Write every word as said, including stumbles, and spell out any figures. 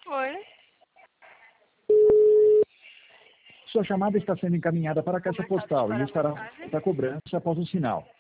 Oi. Sua chamada está sendo encaminhada para a caixa Começar postal e para a estará mensagem. a cobrança após o sinal.